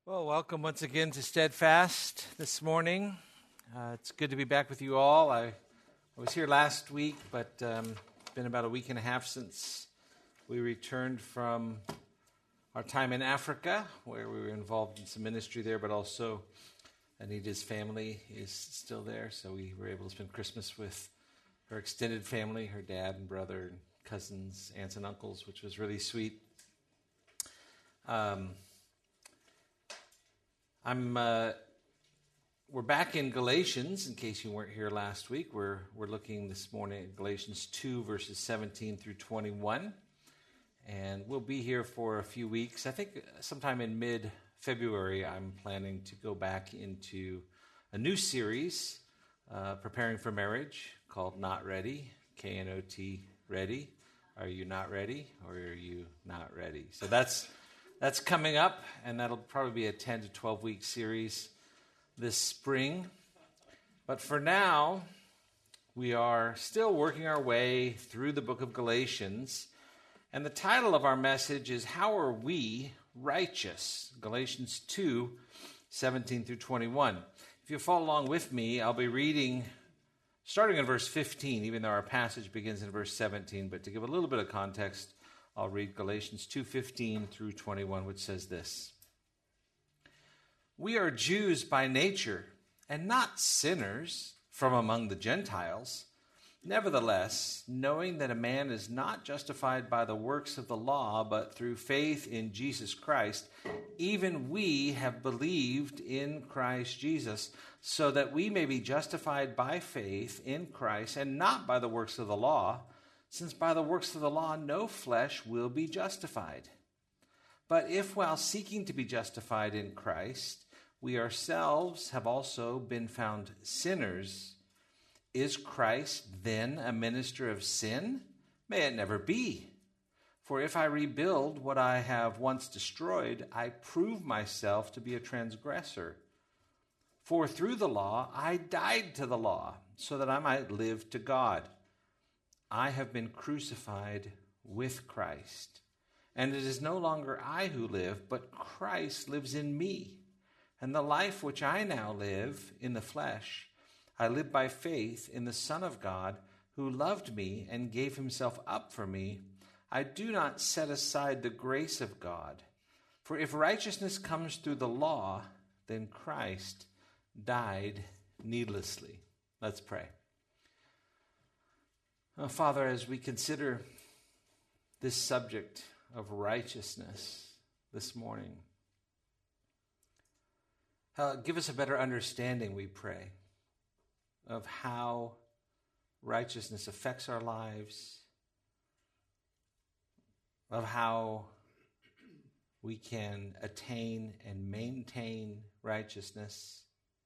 Well, welcome once again to Steadfast this morning. It's good to be back with you all. I was here last week, but it's been about a week and a half since we returned from our time in Africa, where we were involved in some ministry there, but also Anita's family is still there, so we were able to spend Christmas with her extended family, her dad and brother, and cousins, aunts and uncles, which was really sweet. We're back in Galatians, in case you weren't here last week. We're looking this morning at Galatians 2, verses 17 through 21. And we'll be here for a few weeks. I think sometime in mid-February, I'm planning to go back into a new series, preparing for marriage, called Not Ready, K-N-O-T, Ready. Are you not ready, or are you not ready? So that's coming up, and that'll probably be a 10 to 12-week series this spring. But for now, we are still working our way through the book of Galatians, and the title of our message is, How Are We Righteous? Galatians 2, 17 through 21. If you follow along with me, I'll be reading starting in verse 15, even though our passage begins in verse 17. But to give a little bit of context, I'll read Galatians 2:15 through 21, which says this. We are Jews by nature, and not sinners from among the Gentiles. Nevertheless, knowing that a man is not justified by the works of the law, but through faith in Jesus Christ, even we have believed in Christ Jesus, so that we may be justified by faith in Christ, and not by the works of the law, since by the works of the law no flesh will be justified. But if while seeking to be justified in Christ, we ourselves have also been found sinners, is Christ then a minister of sin? May it never be. For if I rebuild what I have once destroyed, I prove myself to be a transgressor. For through the law I died to the law, so that I might live to God. I have been crucified with Christ, and it is no longer I who live, but Christ lives in me. And the life which I now live in the flesh, I live by faith in the Son of God, who loved me and gave himself up for me. I do not set aside the grace of God. For if righteousness comes through the law, then Christ died needlessly. Let's pray. Father, as we consider this subject of righteousness this morning, give us a better understanding, we pray, of how righteousness affects our lives, of how we can attain and maintain righteousness,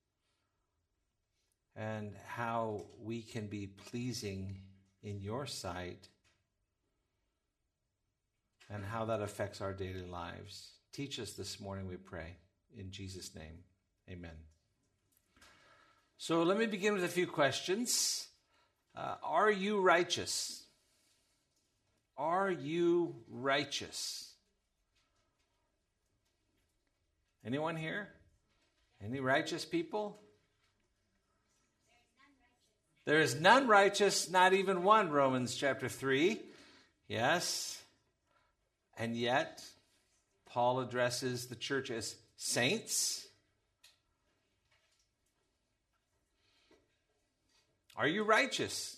and how we can be pleasing in your sight, and how that affects our daily lives. Teach us this morning, we pray. In Jesus' name, amen. So let me begin with a few questions. Are you righteous? Are you righteous? Anyone here? Any righteous people? There is none righteous, not even one, Romans chapter 3. Yes. And yet, Paul addresses the church as saints. Are you righteous?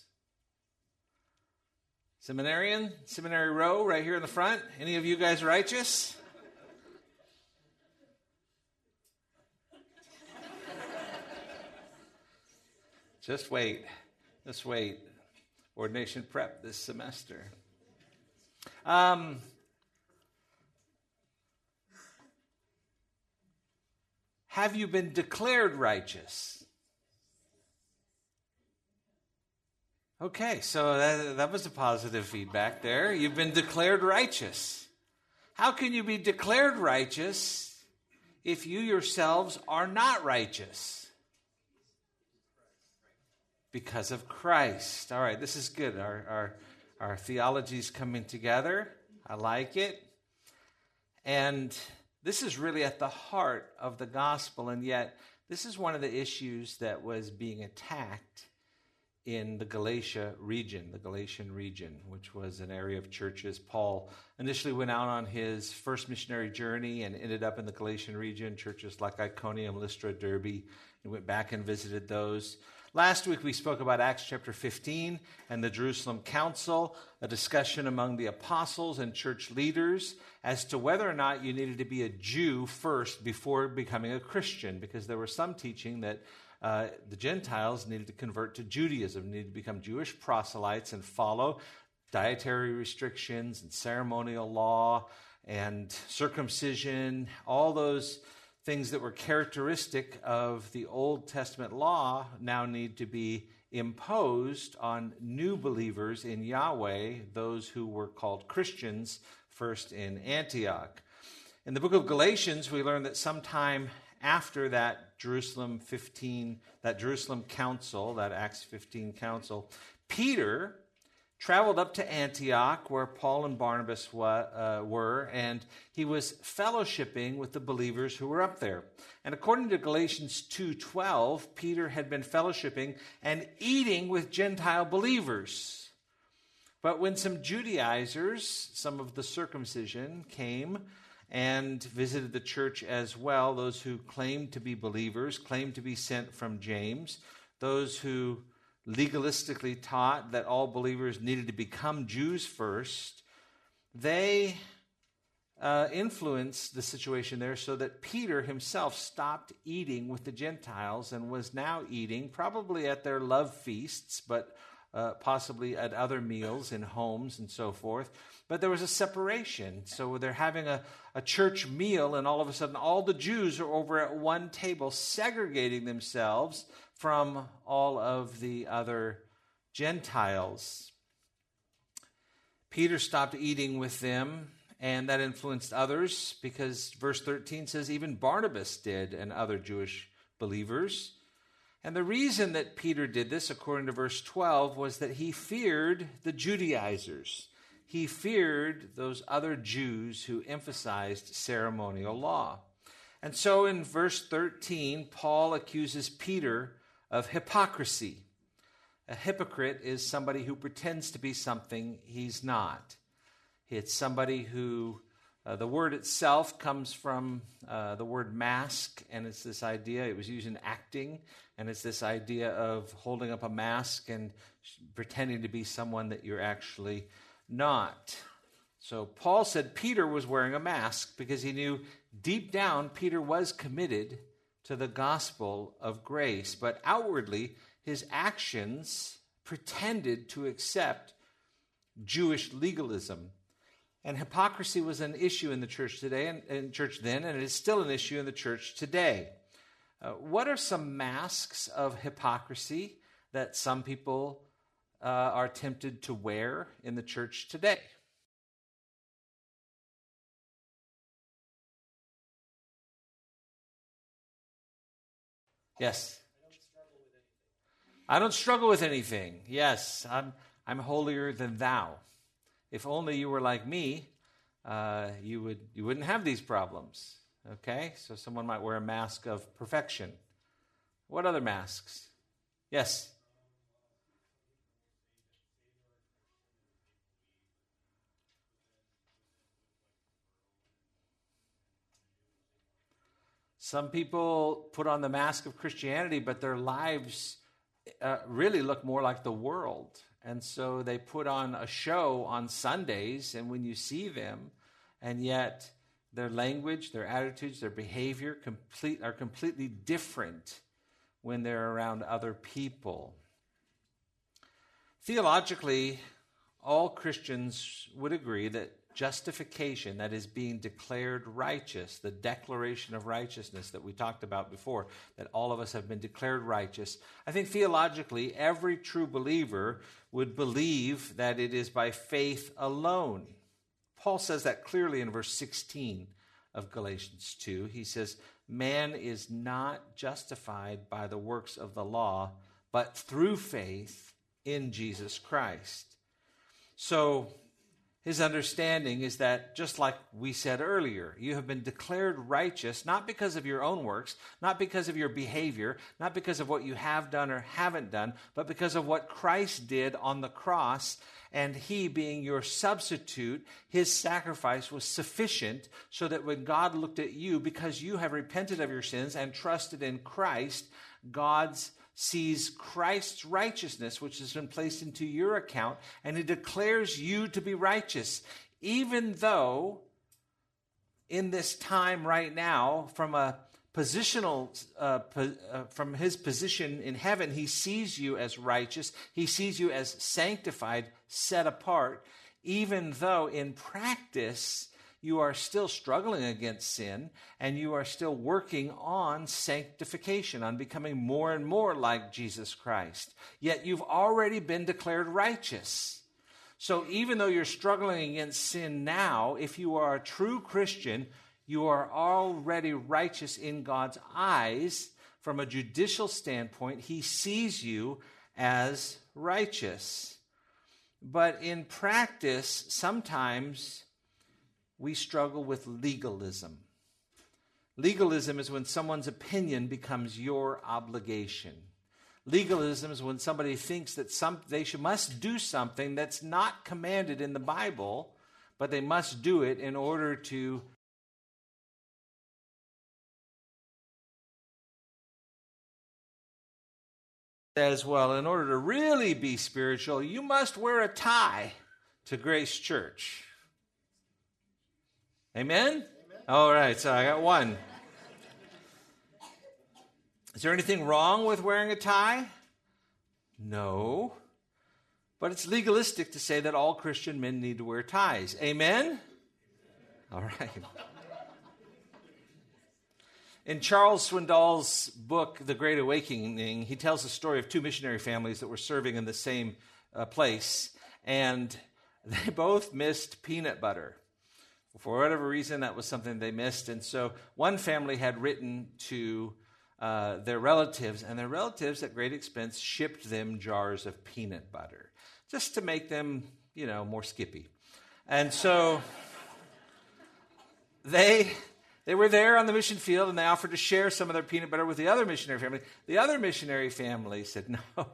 Seminarian, seminary row right here in the front. Any of you guys righteous? Just wait. Ordination prep this semester. Have you been declared righteous? Okay, so that was a positive feedback there. You've been declared righteous. How can you be declared righteous if you yourselves are not righteous? Because of Christ. All right, this is good. Our theology is coming together. I like it. And This is really at the heart of the gospel, and yet this is one of the issues that was being attacked in the Galatian region, which was an area of churches. Paul initially went out on his first missionary journey and ended up in the Galatian region, churches like Iconium, Lystra, Derbe, and went back and visited those. Last week we spoke about Acts chapter 15 and the Jerusalem Council, a discussion among the apostles and church leaders as to whether or not you needed to be a Jew first before becoming a Christian, because there was some teaching that the Gentiles needed to convert to Judaism, needed to become Jewish proselytes and follow dietary restrictions and ceremonial law and circumcision, all those things that were characteristic of the Old Testament law now need to be imposed on new believers in Yahweh, those who were called Christians first in Antioch. In the book of Galatians, we learn that sometime after that Jerusalem Council, that Acts 15 Council, Peter traveled up to Antioch, where Paul and Barnabas were, and he was fellowshipping with the believers who were up there. And according to Galatians 2:12, Peter had been fellowshipping and eating with Gentile believers. But when some Judaizers, some of the circumcision, came and visited the church as well, those who claimed to be believers, claimed to be sent from James, those who legalistically taught that all believers needed to become Jews first, they influenced the situation there so that Peter himself stopped eating with the Gentiles and was now eating, probably at their love feasts, but possibly at other meals in homes and so forth. But there was a separation. So they're having a church meal, and all of a sudden all the Jews are over at one table, segregating themselves from all of the other Gentiles. Peter stopped eating with them, and that influenced others, because verse 13 says even Barnabas did, and other Jewish believers. And the reason that Peter did this, according to verse 12, was that he feared the Judaizers. He feared those other Jews who emphasized ceremonial law. And so in verse 13, Paul accuses Peter of hypocrisy. A hypocrite is somebody who pretends to be something he's not. It's somebody who, the word itself comes from the word mask, and it's this idea, it was used in acting, and it's this idea of holding up a mask and pretending to be someone that you're actually not. So Paul said Peter was wearing a mask because he knew deep down Peter was committed to the gospel of grace, but outwardly his actions pretended to accept Jewish legalism. And hypocrisy was an issue in the church today, and in church then, and it is still an issue in the church today. What are some masks of hypocrisy that some people are tempted to wear in the church today? Yes. I don't struggle with anything. Yes, I'm holier than thou. If only you were like me, you wouldn't have these problems. Okay, so someone might wear a mask of perfection. What other masks? Yes. Some people put on the mask of Christianity, but their lives really look more like the world. And so they put on a show on Sundays, and when you see them, and yet their language, their attitudes, their behavior are completely different when they're around other people. Theologically, all Christians would agree that justification, that is being declared righteous, the declaration of righteousness that we talked about before, that all of us have been declared righteous. I think theologically, every true believer would believe that it is by faith alone. Paul says that clearly in verse 16 of Galatians 2. He says, man is not justified by the works of the law, but through faith in Jesus Christ. So, His understanding is that, just like we said earlier, you have been declared righteous, not because of your own works, not because of your behavior, not because of what you have done or haven't done, but because of what Christ did on the cross, and he being your substitute, his sacrifice was sufficient so that when God looked at you, because you have repented of your sins and trusted in Christ, God sees Christ's righteousness, which has been placed into your account, and he declares you to be righteous, even though in this time right now, from a positional, from his position in heaven, he sees you as righteous. He sees you as sanctified, set apart, even though in practice you are still struggling against sin, and you are still working on sanctification, on becoming more and more like Jesus Christ. Yet you've already been declared righteous. So even though you're struggling against sin now, if you are a true Christian, you are already righteous in God's eyes. From a judicial standpoint, he sees you as righteous. But in practice, sometimes we struggle with legalism. Legalism is when someone's opinion becomes your obligation. Legalism is when somebody thinks that they must do something that's not commanded in the Bible, but they must do it in order to as well. In order to really be spiritual, you must wear a tie to Grace Church. Amen? Amen? All right, so I got one. Is there anything wrong with wearing a tie? No. But it's legalistic to say that all Christian men need to wear ties. Amen? All right. In Charles Swindoll's book, The Great Awakening, he tells the story of two missionary families that were serving in the same place, and they both missed peanut butter. For whatever reason, that was something they missed. And so one family had written to their relatives, and their relatives, at great expense, shipped them jars of peanut butter just to make them, more skippy. And so they were there on the mission field, and they offered to share some of their peanut butter with the other missionary family. The other missionary family said,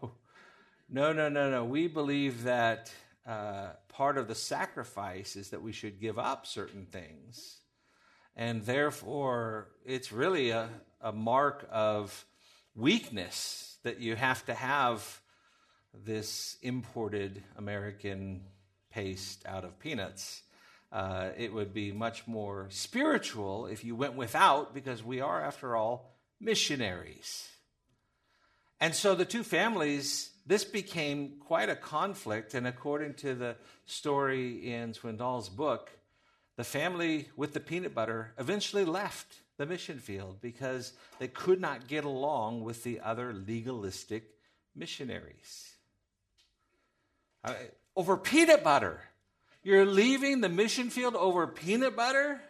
no. We believe that part of the sacrifice is that we should give up certain things. And therefore, it's really a mark of weakness that you have to have this imported American paste out of peanuts. It would be much more spiritual if you went without, because we are, after all, missionaries. And so the two families, this became quite a conflict, and according to the story in Swindoll's book, the family with the peanut butter eventually left the mission field because they could not get along with the other legalistic missionaries. Over peanut butter. You're leaving the mission field over peanut butter?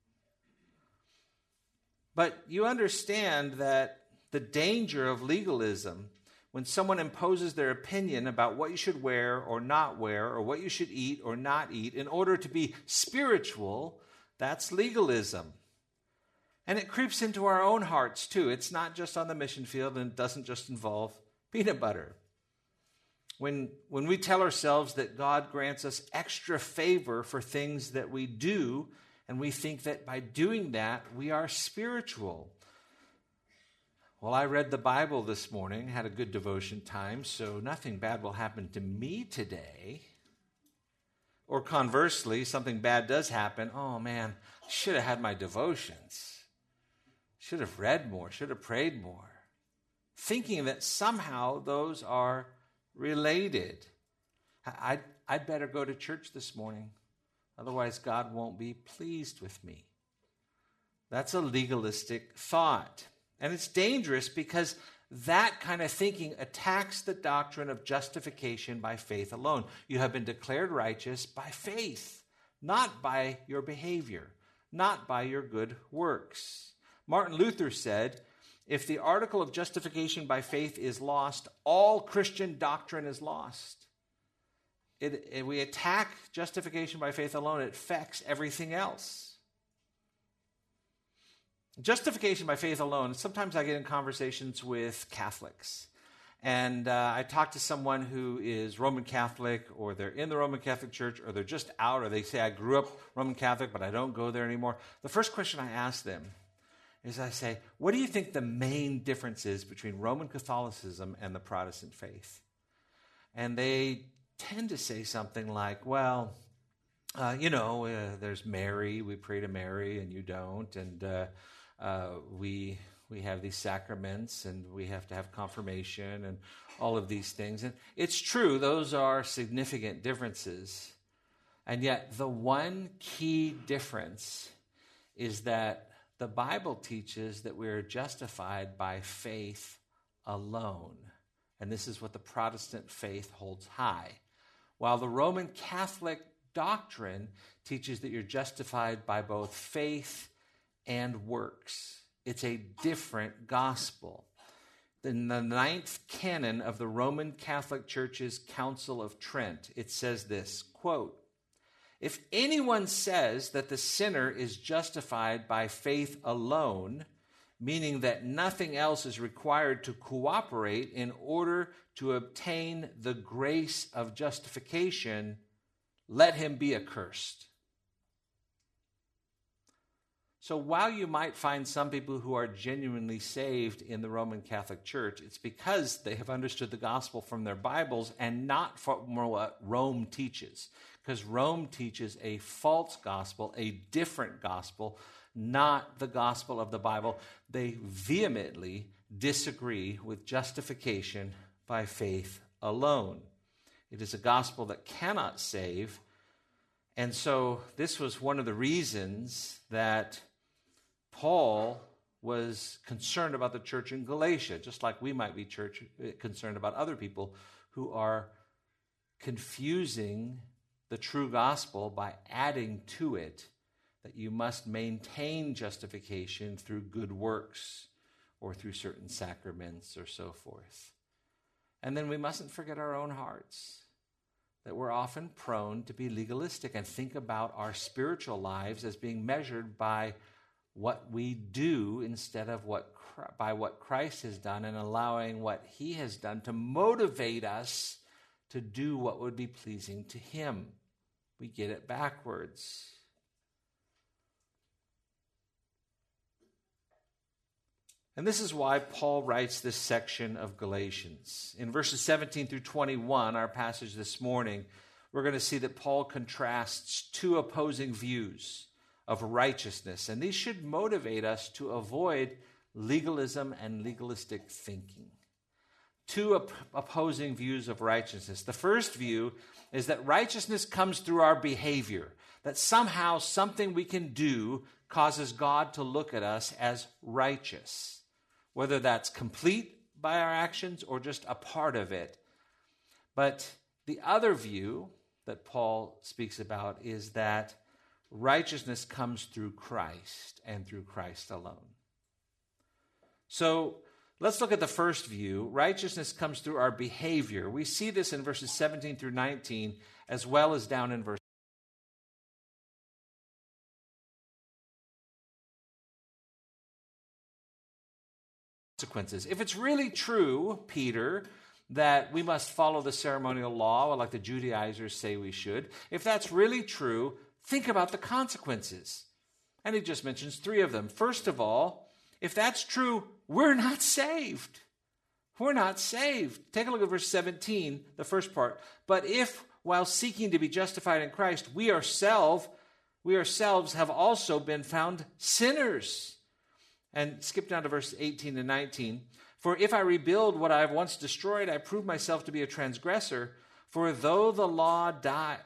But you understand that the danger of legalism, when someone imposes their opinion about what you should wear or not wear, or what you should eat or not eat, in order to be spiritual, that's legalism. And it creeps into our own hearts too. It's not just on the mission field, and it doesn't just involve peanut butter. When we tell ourselves that God grants us extra favor for things that we do, and we think that by doing that, we are spiritual. Well, I read the Bible this morning, had a good devotion time, so nothing bad will happen to me today. Or conversely, something bad does happen. Oh man, should have had my devotions. Should have read more, should have prayed more. Thinking that somehow those are related. I'd better go to church this morning. Otherwise, God won't be pleased with me. That's a legalistic thought. And it's dangerous because that kind of thinking attacks the doctrine of justification by faith alone. You have been declared righteous by faith, not by your behavior, not by your good works. Martin Luther said, if the article of justification by faith is lost, all Christian doctrine is lost. we attack justification by faith alone, it affects everything else. Justification by faith alone, sometimes I get in conversations with Catholics. And I talk to someone who is Roman Catholic, or they're in the Roman Catholic Church, or they're just out, or they say, I grew up Roman Catholic, but I don't go there anymore. The first question I ask them is I say, what do you think the main difference is between Roman Catholicism and the Protestant faith? And they tend to say something like, well, there's Mary, we pray to Mary, and you don't, and we have these sacraments, and we have to have confirmation, and all of these things. And it's true, those are significant differences. And yet, the one key difference is that the Bible teaches that we are justified by faith alone. And this is what the Protestant faith holds high. While the Roman Catholic doctrine teaches that you're justified by both faith and works. It's a different gospel. In the 9th canon of the Roman Catholic Church's Council of Trent, it says this, quote, if anyone says that the sinner is justified by faith alone, meaning that nothing else is required to cooperate in order to obtain the grace of justification, let him be accursed. So while you might find some people who are genuinely saved in the Roman Catholic Church, it's because they have understood the gospel from their Bibles and not from what Rome teaches. Because Rome teaches a false gospel, a different gospel, not the gospel of the Bible. They vehemently disagree with justification by faith alone. It is a gospel that cannot save. And so this was one of the reasons that Paul was concerned about the church in Galatia, just like we might be concerned about other people who are confusing the true gospel by adding to it that you must maintain justification through good works or through certain sacraments or so forth. And then we mustn't forget our own hearts, that we're often prone to be legalistic and think about our spiritual lives as being measured by what we do instead of by what Christ has done, and allowing what he has done to motivate us to do what would be pleasing to him. We get it backwards. And this is why Paul writes this section of Galatians. In verses 17 through 21, our passage this morning, we're going to see that Paul contrasts two opposing views of righteousness. And these should motivate us to avoid legalism and legalistic thinking. Two opposing views of righteousness. The first view is that righteousness comes through our behavior, that somehow something we can do causes God to look at us as righteous, whether that's complete by our actions or just a part of it. But the other view that Paul speaks about is that righteousness comes through Christ and through Christ alone. So let's look at the first view. Righteousness comes through our behavior. We see this in verses 17 through 19, as well as down in verse consequences. If it's really true, Peter, that we must follow the ceremonial law, like the Judaizers say we should, if that's really true, think about the consequences. And he just mentions three of them. First of all, if that's true, we're not saved. We're not saved. Take a look at verse 17, the first part. But if, while seeking to be justified in Christ, we ourselves have also been found sinners. And skip down to verse 18 and 19. For if I rebuild what I have once destroyed, I prove myself to be a transgressor. For through the law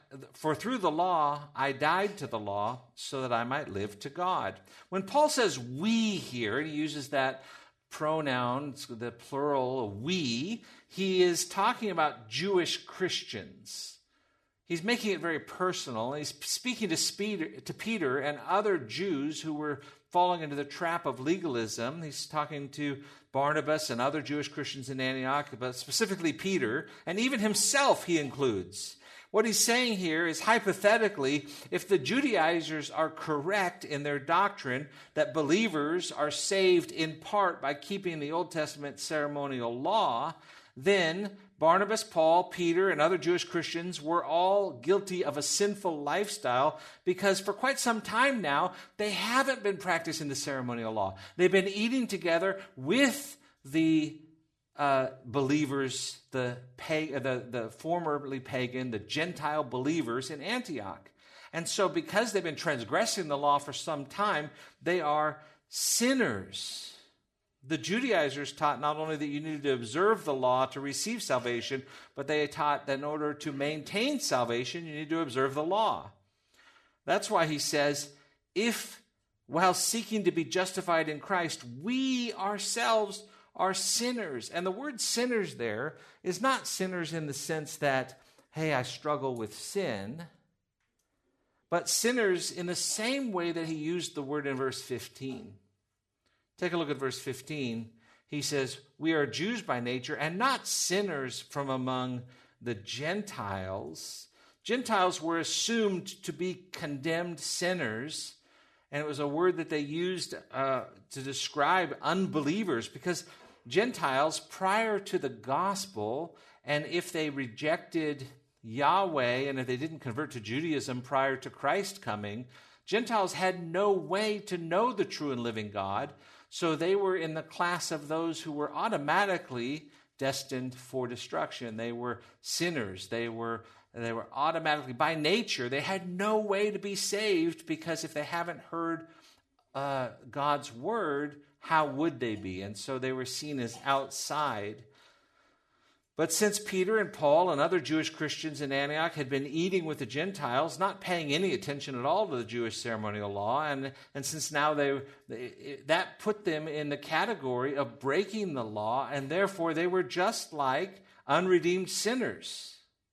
I died to the law, so that I might live to God. When Paul says we here, and he uses that pronoun, the plural we, he is talking about Jewish Christians. He's making it very personal. He's speaking to Peter and other Jews who were falling into the trap of legalism. He's talking to Barnabas and other Jewish Christians in Antioch, but specifically Peter, and even himself he includes. What he's saying here is, hypothetically, if the Judaizers are correct in their doctrine that believers are saved in part by keeping the Old Testament ceremonial law, then Barnabas, Paul, Peter, and other Jewish Christians were all guilty of a sinful lifestyle because for quite some time now, they haven't been practicing the ceremonial law. They've been eating together with the believers, the formerly pagan, the Gentile believers in Antioch. And so because they've been transgressing the law for some time, they are sinners. The Judaizers taught not only that you needed to observe the law to receive salvation, but they taught that in order to maintain salvation, you need to observe the law. That's why he says, if while seeking to be justified in Christ, we ourselves are sinners. And the word sinners there is not sinners in the sense that, hey, I struggle with sin, but sinners in the same way that he used the word in verse 15. Take a look at verse 15. He says, we are Jews by nature and not sinners from among the Gentiles. Gentiles were assumed to be condemned sinners, and it was a word that they used to describe unbelievers because Gentiles, prior to the gospel, and if they rejected Yahweh and if they didn't convert to Judaism prior to Christ coming, Gentiles had no way to know the true and living God, so they were in the class of those who were automatically destined for destruction. They were sinners. They were automatically, by nature, they had no way to be saved because if they haven't heard God's word, how would they be? And so they were seen as outside. But since Peter and Paul and other Jewish Christians in Antioch had been eating with the Gentiles, not paying any attention at all to the Jewish ceremonial law, and since now that put them in the category of breaking the law, and therefore they were just like unredeemed sinners.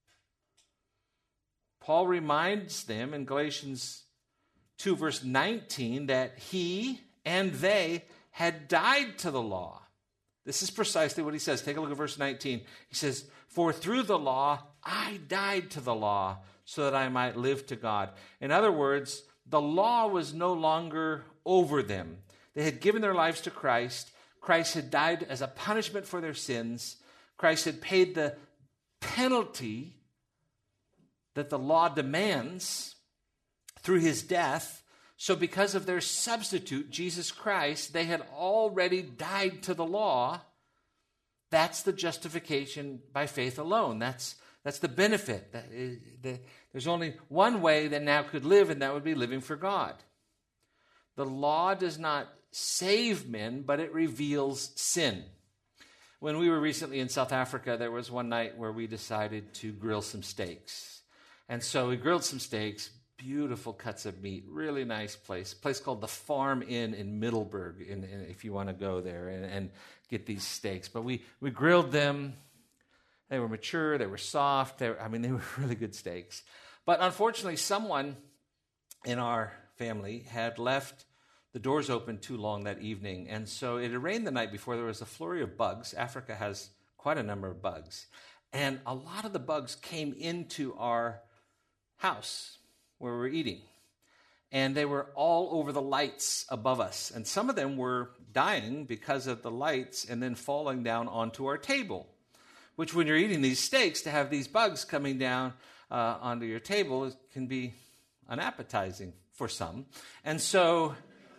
Paul reminds them in Galatians 2 verse 19 that he and they had died to the law. This is precisely what he says. Take a look at verse 19. He says, for through the law, I died to the law so that I might live to God. In other words, the law was no longer over them. They had given their lives to Christ. Christ had died as a punishment for their sins. Christ had paid the penalty that the law demands through his death. So because of their substitute, Jesus Christ, they had already died to the law. That's the justification by faith alone. That's the benefit. There's only one way that now could live, and that would be living for God. The law does not save men, but it reveals sin. When we were recently in South Africa, there was one night where we decided to grill some steaks. And so we grilled some steaks, beautiful cuts of meat, really nice place. A place called the Farm Inn in Middelburg, if you want to go there and get these steaks. But we grilled them. They were mature, they were soft. They were really good steaks. But unfortunately, someone in our family had left the doors open too long that evening. And so it had rained the night before. There was a flurry of bugs. Africa has quite a number of bugs. And a lot of the bugs came into our house where we were eating. And they were all over the lights above us. And some of them were dying because of the lights and then falling down onto our table, which when you're eating these steaks, to have these bugs coming down onto your table can be unappetizing for some. And so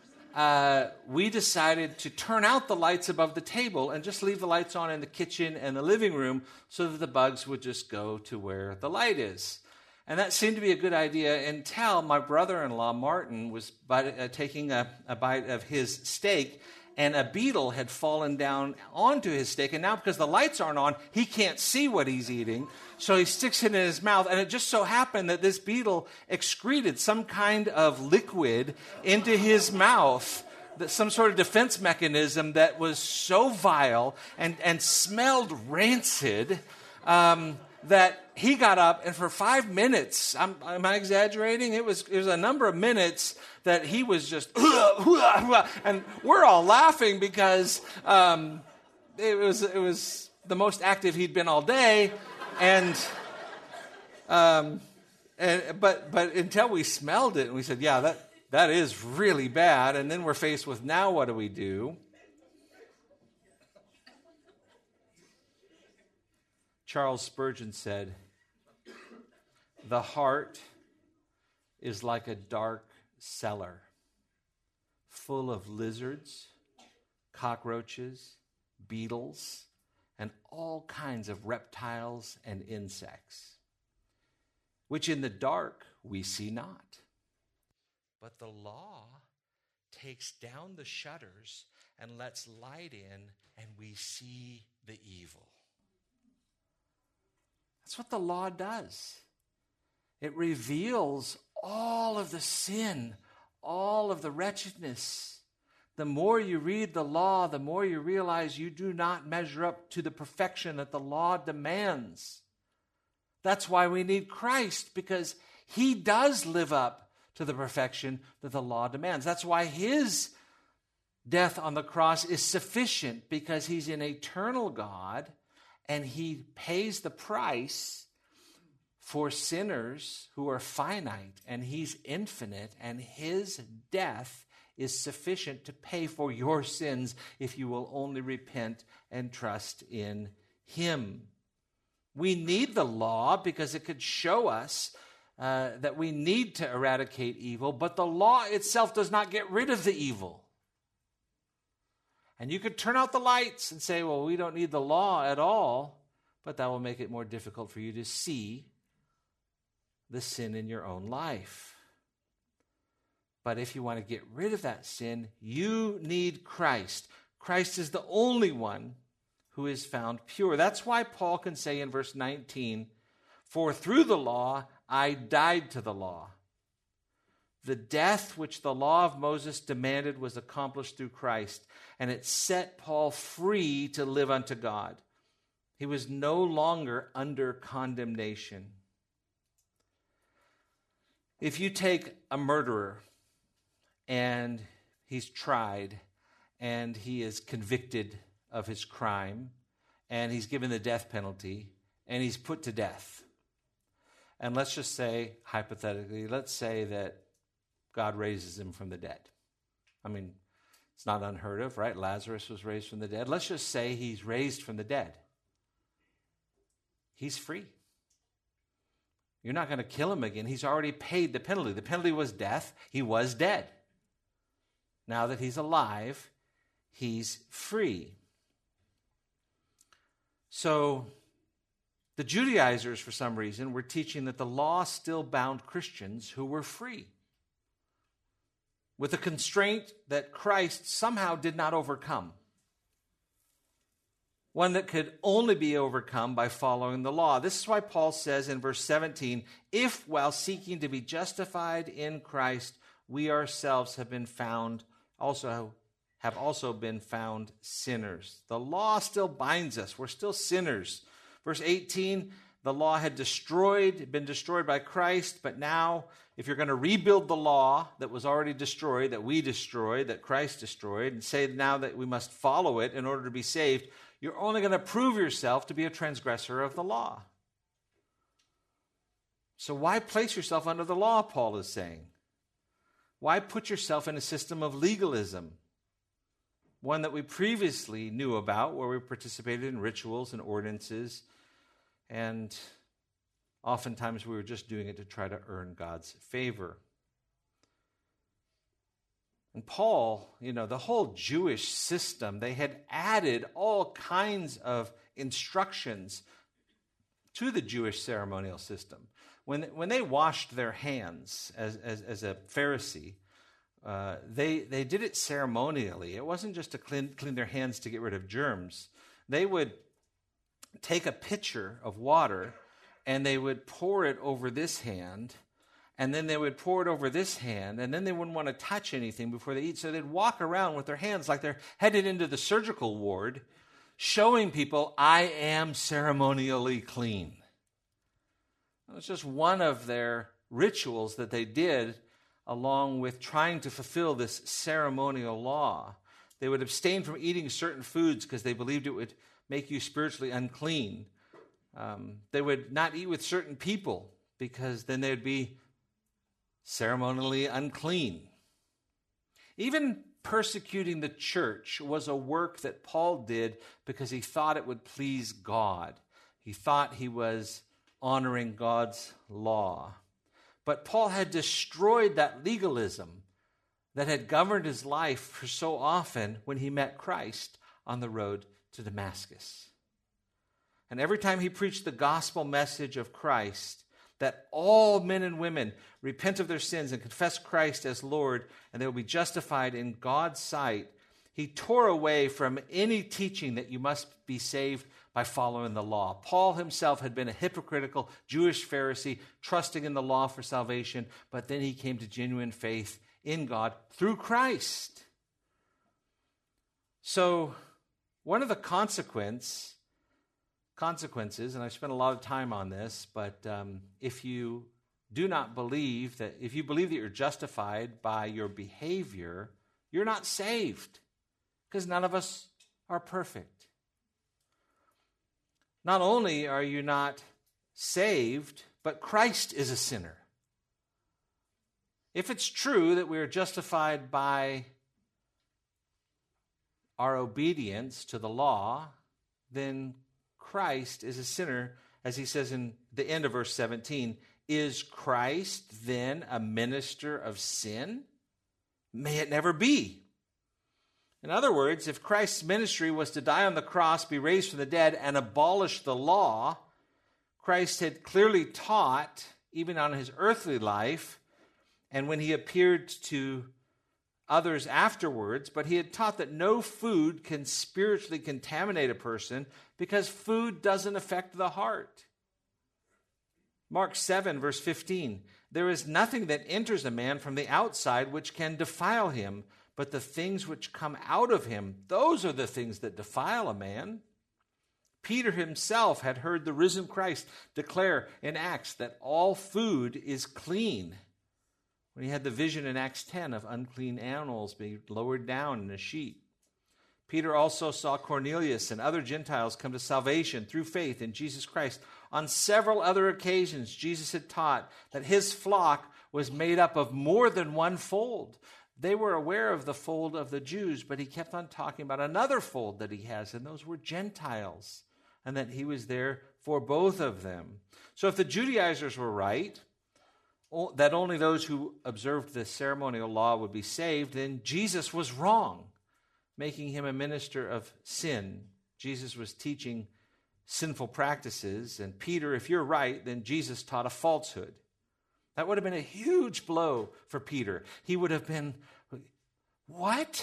we decided to turn out the lights above the table and just leave the lights on in the kitchen and the living room so that the bugs would just go to where the light is. And that seemed to be a good idea until my brother-in-law, Martin, was taking a bite of his steak, and a beetle had fallen down onto his steak. And now because the lights aren't on, he can't see what he's eating. So he sticks it in his mouth. And it just so happened that this beetle excreted some kind of liquid into his mouth, some sort of defense mechanism that was so vile and smelled rancid that he got up, and for 5 minutes, am I exaggerating? It was a number of minutes that he was just, and we're all laughing because it was the most active he'd been all day, and But until we smelled it and we said, yeah, that is really bad. And then we're faced with, now what do we do? Charles Spurgeon said, the heart is like a dark cellar full of lizards, cockroaches, beetles, and all kinds of reptiles and insects, which in the dark we see not. But the law takes down the shutters and lets light in, and we see the evil. That's what the law does. It reveals all of the sin, all of the wretchedness. The more you read the law, the more you realize you do not measure up to the perfection that the law demands. That's why we need Christ, because he does live up to the perfection that the law demands. That's why his death on the cross is sufficient, because he's an eternal God and he pays the price for sinners who are finite, and he's infinite, and his death is sufficient to pay for your sins if you will only repent and trust in him. We need the law because it could show us that we need to eradicate evil, but the law itself does not get rid of the evil. And you could turn out the lights and say, well, we don't need the law at all, but that will make it more difficult for you to see the sin in your own life. But if you want to get rid of that sin, you need Christ. Christ is the only one who is found pure. That's why Paul can say in verse 19, for through the law I died to the law. The death which the law of Moses demanded was accomplished through Christ, and it set Paul free to live unto God. He was no longer under condemnation. If you take a murderer and he's tried and he is convicted of his crime and he's given the death penalty and he's put to death, and let's just say, hypothetically, let's say that God raises him from the dead. I mean, it's not unheard of, right? Lazarus was raised from the dead. Let's just say he's raised from the dead. He's free. You're not going to kill him again. He's already paid the penalty. The penalty was death. He was dead. Now that he's alive, he's free. So the Judaizers, for some reason, were teaching that the law still bound Christians who were free, with a constraint that Christ somehow did not overcome, one that could only be overcome by following the law. This is why Paul says in verse 17, if while seeking to be justified in Christ, we ourselves have also been found sinners. The law still binds us. We're still sinners. Verse 18, the law had been destroyed by Christ, but now if you're going to rebuild the law that was already destroyed, that we destroyed, that Christ destroyed, and say now that we must follow it in order to be saved, you're only going to prove yourself to be a transgressor of the law. So why place yourself under the law, Paul is saying? Why put yourself in a system of legalism? One that we previously knew about, where we participated in rituals and ordinances, and oftentimes we were just doing it to try to earn God's favor. And Paul, the whole Jewish system, they had added all kinds of instructions to the Jewish ceremonial system. When they washed their hands as a Pharisee, they did it ceremonially. It wasn't just to clean their hands to get rid of germs. They would take a pitcher of water and they would pour it over this hand, and then they would pour it over this hand, and then they wouldn't want to touch anything before they eat, so they'd walk around with their hands like they're headed into the surgical ward, showing people, I am ceremonially clean. It was just one of their rituals that they did along with trying to fulfill this ceremonial law. They would abstain from eating certain foods because they believed it would make you spiritually unclean. They would not eat with certain people because then they'd be ceremonially unclean. Even persecuting the church was a work that Paul did because he thought it would please God. He thought he was honoring God's law. But Paul had destroyed that legalism that had governed his life for so often when he met Christ on the road to Damascus. And every time he preached the gospel message of Christ, that all men and women repent of their sins and confess Christ as Lord, and they will be justified in God's sight, he tore away from any teaching that you must be saved by following the law. Paul himself had been a hypocritical Jewish Pharisee, trusting in the law for salvation, but then he came to genuine faith in God through Christ. So one of the consequences, and I spent a lot of time on this, but if you do not believe that, if you believe that you're justified by your behavior, you're not saved, because none of us are perfect. Not only are you not saved, but Christ is a sinner. If it's true that we are justified by our obedience to the law, then Christ is a sinner, as he says in the end of verse 17. Is Christ then a minister of sin? May it never be. In other words, if Christ's ministry was to die on the cross, be raised from the dead, and abolish the law, Christ had clearly taught, even on his earthly life, and when he appeared to others afterwards, but he had taught that no food can spiritually contaminate a person because food doesn't affect the heart. Mark 7, verse 15, there is nothing that enters a man from the outside which can defile him, but the things which come out of him, those are the things that defile a man. Peter himself had heard the risen Christ declare in Acts that all food is clean, when he had the vision in Acts 10 of unclean animals being lowered down in a sheet. Peter also saw Cornelius and other Gentiles come to salvation through faith in Jesus Christ. On several other occasions, Jesus had taught that his flock was made up of more than one fold. They were aware of the fold of the Jews, but he kept on talking about another fold that he has, and those were Gentiles, and that he was there for both of them. So if the Judaizers were right, that only those who observed the ceremonial law would be saved, then Jesus was wrong, making him a minister of sin. Jesus was teaching sinful practices, and Peter, if you're right, then Jesus taught a falsehood. That would have been a huge blow for Peter. He would have been, what?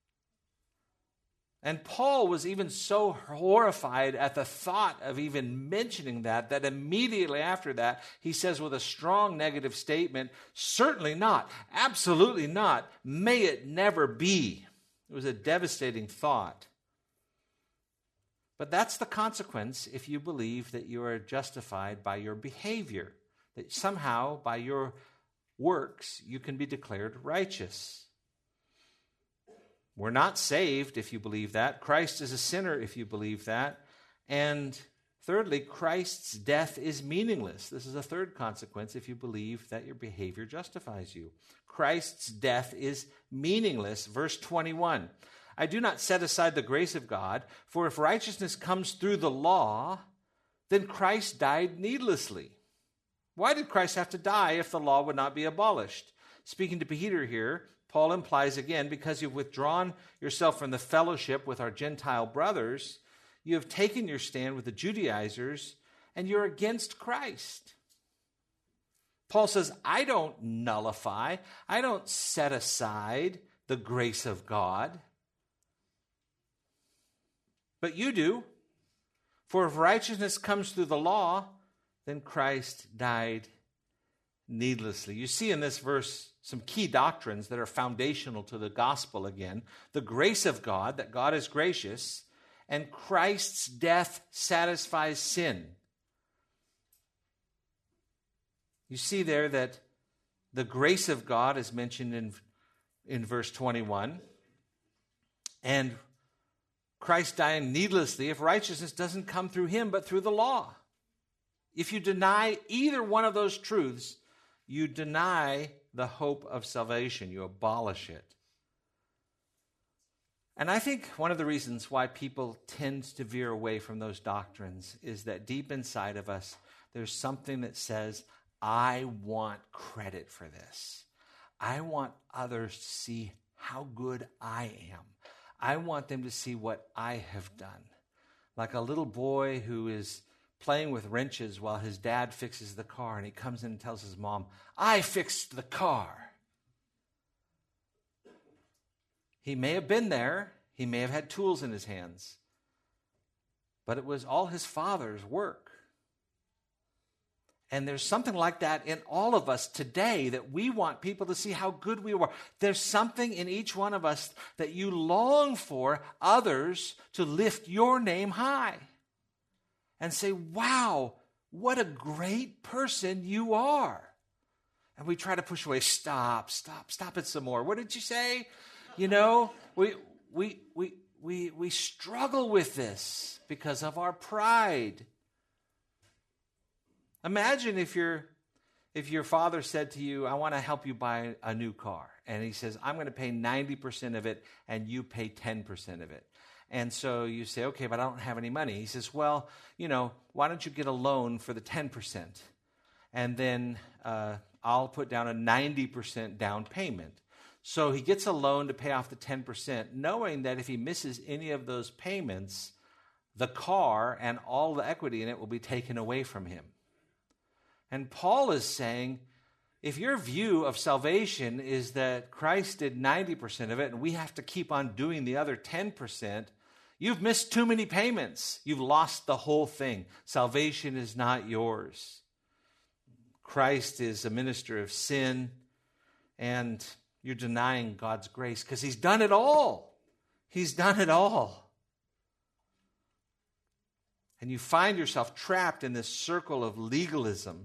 And Paul was even so horrified at the thought of even mentioning that immediately after that, he says with a strong negative statement, certainly not, absolutely not, may it never be. It was a devastating thought. But that's the consequence if you believe that you are justified by your behavior, that somehow by your works you can be declared righteous. We're not saved if you believe that. Christ is a sinner if you believe that. And thirdly, Christ's death is meaningless. This is a third consequence if you believe that your behavior justifies you. Christ's death is meaningless. Verse 21, I do not set aside the grace of God, for if righteousness comes through the law, then Christ died needlessly. Why did Christ have to die if the law would not be abolished? Speaking to Peter here, Paul implies again, because you've withdrawn yourself from the fellowship with our Gentile brothers, you have taken your stand with the Judaizers, and you're against Christ. Paul says, I don't nullify, I don't set aside the grace of God. But you do. For if righteousness comes through the law, then Christ died needlessly. You see in this verse some key doctrines that are foundational to the gospel again. The grace of God, that God is gracious, and Christ's death satisfies sin. You see there that the grace of God is mentioned in verse 21. And Christ dying needlessly if righteousness doesn't come through him but through the law. If you deny either one of those truths, you deny the hope of salvation. You abolish it. And I think one of the reasons why people tend to veer away from those doctrines is that deep inside of us, there's something that says, I want credit for this. I want others to see how good I am. I want them to see what I have done. Like a little boy who is playing with wrenches while his dad fixes the car, and he comes in and tells his mom, I fixed the car. He may have been there. He may have had tools in his hands. But it was all his father's work. And there's something like that in all of us today, that we want people to see how good we are. There's something in each one of us that you long for others to lift your name high and say, wow, what a great person you are. And we try to push away. Stop it some more. What did you say? You know, we struggle with this because of our pride. Imagine if your father said to you, I want to help you buy a new car. And he says, I'm going to pay 90% of it and you pay 10% of it. And so you say, okay, but I don't have any money. He says, well, why don't you get a loan for the 10%? And then I'll put down a 90% down payment. So he gets a loan to pay off the 10%, knowing that if he misses any of those payments, the car and all the equity in it will be taken away from him. And Paul is saying, if your view of salvation is that Christ did 90% of it and we have to keep on doing the other 10%, you've missed too many payments. You've lost the whole thing. Salvation is not yours. Christ is a minister of sin, and you're denying God's grace because he's done it all. He's done it all. And you find yourself trapped in this circle of legalism.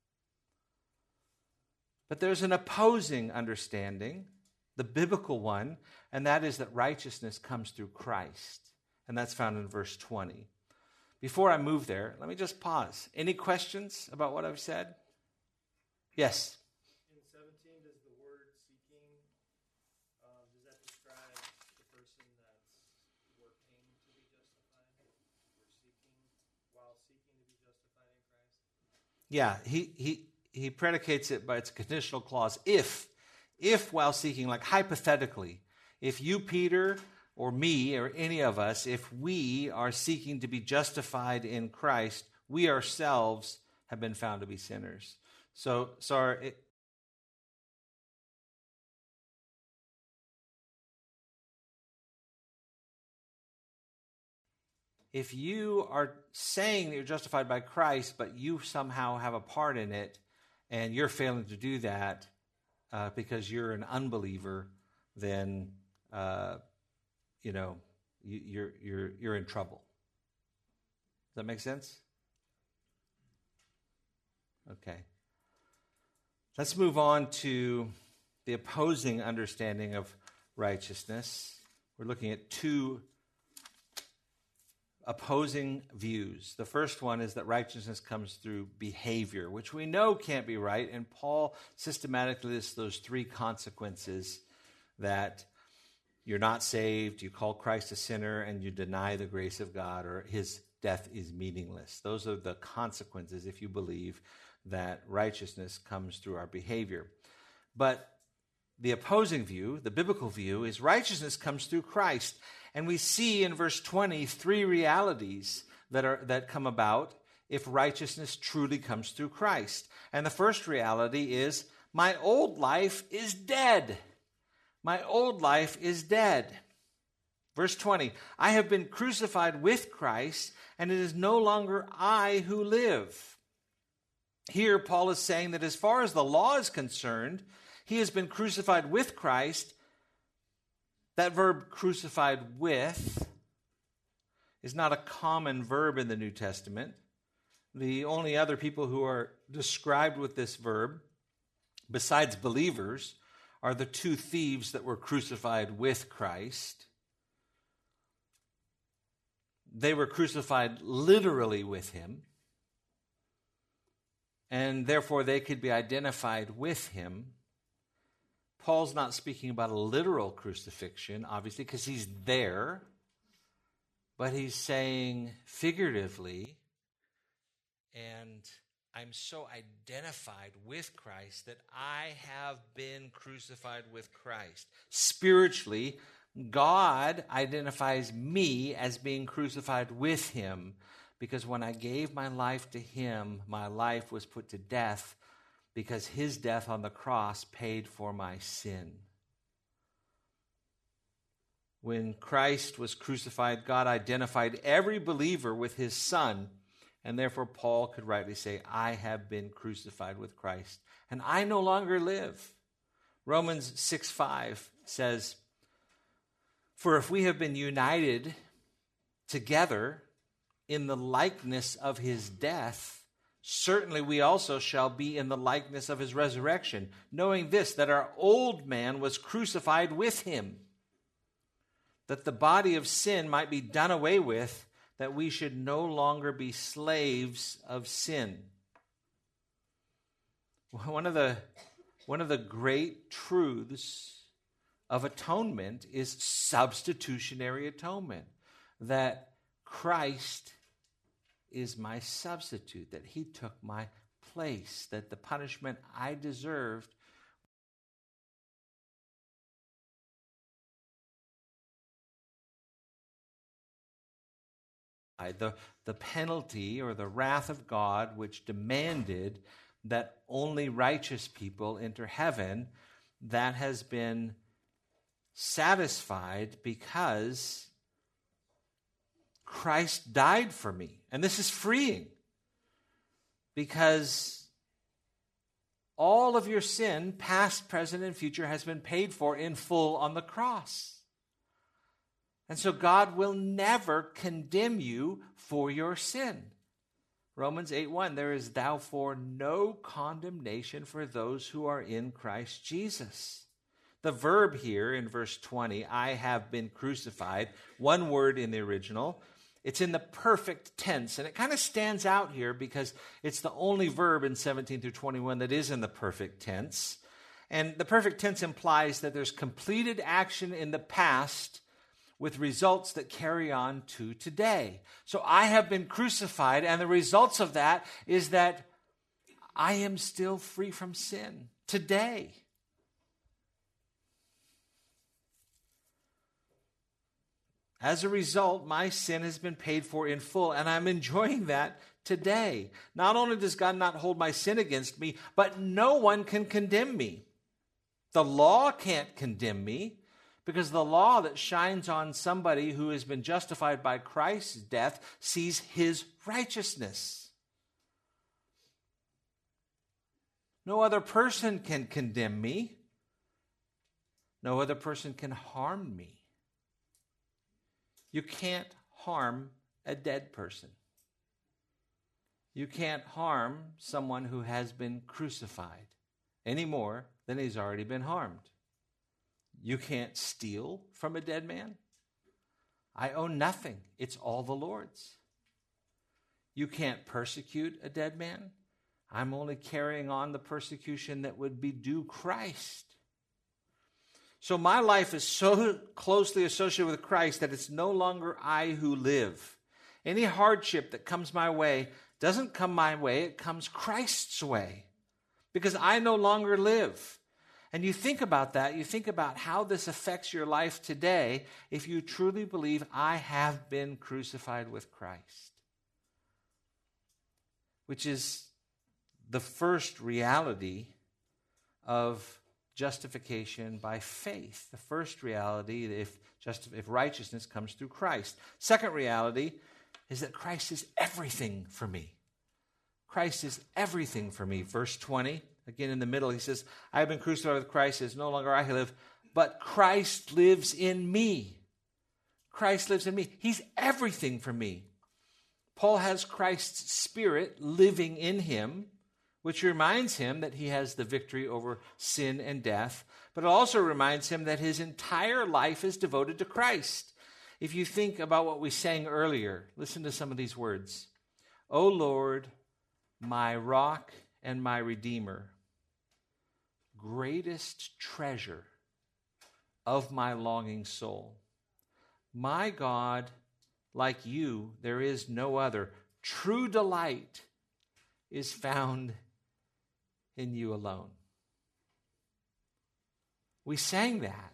But there's an opposing understanding, the biblical one, and that is that righteousness comes through Christ. And that's found in verse 20. Before I move there, let me just pause. Any questions about what I've said? Yes? In 17, does the word seeking, does that describe the person that's working to be justified? Or seeking, while seeking to be justified in Christ? Yeah, he predicates it by its conditional clause. If while seeking, like hypothetically, if you, Peter, or me, or any of us, if we are seeking to be justified in Christ, we ourselves have been found to be sinners. So sorry. If you are saying that you're justified by Christ, but you somehow have a part in it, and you're failing to do that because you're an unbeliever, then you're in trouble. Does that make sense? Okay. Let's move on to the opposing understanding of righteousness. We're looking at two opposing views. The first one is that righteousness comes through behavior, which we know can't be right, and Paul systematically lists those three consequences: that you're not saved, you call Christ a sinner, and you deny the grace of God, or his death is meaningless. Those are the consequences if you believe that righteousness comes through our behavior. But the opposing view, the biblical view, is righteousness comes through Christ. And we see in verse 20 three realities that come about if righteousness truly comes through Christ. And the first reality is, my old life is dead. My old life is dead. Verse 20, I have been crucified with Christ, and it is no longer I who live. Here, Paul is saying that as far as the law is concerned, he has been crucified with Christ. That verb crucified with is not a common verb in the New Testament. The only other people who are described with this verb, besides believers, are the two thieves that were crucified with Christ. They were crucified literally with him. and therefore they could be identified with him. Paul's not speaking about a literal crucifixion, obviously, because he's there, but he's saying figuratively, and I'm so identified with Christ that I have been crucified with Christ. Spiritually, God identifies me as being crucified with him, because when I gave my life to him, my life was put to death because his death on the cross paid for my sin. When Christ was crucified, God identified every believer with his Son, and therefore Paul could rightly say, I have been crucified with Christ, and I no longer live. Romans 6:5 says, for if we have been united together in the likeness of his death, certainly we also shall be in the likeness of his resurrection, knowing this, that our old man was crucified with him, that the body of sin might be done away with, that we should no longer be slaves of sin. One of the great truths of atonement is substitutionary atonement, that Christ is my substitute, that he took my place, that the punishment I deserved the penalty or the wrath of God, which demanded that only righteous people enter heaven, that has been satisfied because Christ died for me. And this is freeing, because all of your sin, past, present, and future, has been paid for in full on the cross. And so God will never condemn you for your sin. Romans 8:1, there is therefore no condemnation for those who are in Christ Jesus. The verb here in verse 20, I have been crucified, one word in the original. It's in the perfect tense, and it kind of stands out here because it's the only verb in 17 through 21 that is in the perfect tense. And the perfect tense implies that there's completed action in the past with results that carry on to today. So I have been crucified, and the results of that is that I am still free from sin today. As a result, my sin has been paid for in full, and I'm enjoying that today. Not only does God not hold my sin against me, but no one can condemn me. The law can't condemn me, because the law that shines on somebody who has been justified by Christ's death sees his righteousness. No other person can condemn me. No other person can harm me. You can't harm a dead person. You can't harm someone who has been crucified any more than he's already been harmed. You can't steal from a dead man. I own nothing. It's all the Lord's. You can't persecute a dead man. I'm only carrying on the persecution that would be due Christ. So my life is so closely associated with Christ that it's no longer I who live. Any hardship that comes my way doesn't come my way, it comes Christ's way, because I no longer live. And you think about that, you think about how this affects your life today if you truly believe I have been crucified with Christ, which is the first reality of justification by faith. The first reality, if righteousness comes through Christ. Second reality is that Christ is everything for me. Christ is everything for me. Verse 20, again in the middle, he says, I have been crucified with Christ. It is no longer I who live, but Christ lives in me. Christ lives in me. He's everything for me. Paul has Christ's Spirit living in him, which reminds him that he has the victory over sin and death, but it also reminds him that his entire life is devoted to Christ. If you think about what we sang earlier, listen to some of these words. O Lord, my rock and my Redeemer, greatest treasure of my longing soul. My God, like you, there is no other. True delight is found in you alone. We sang that.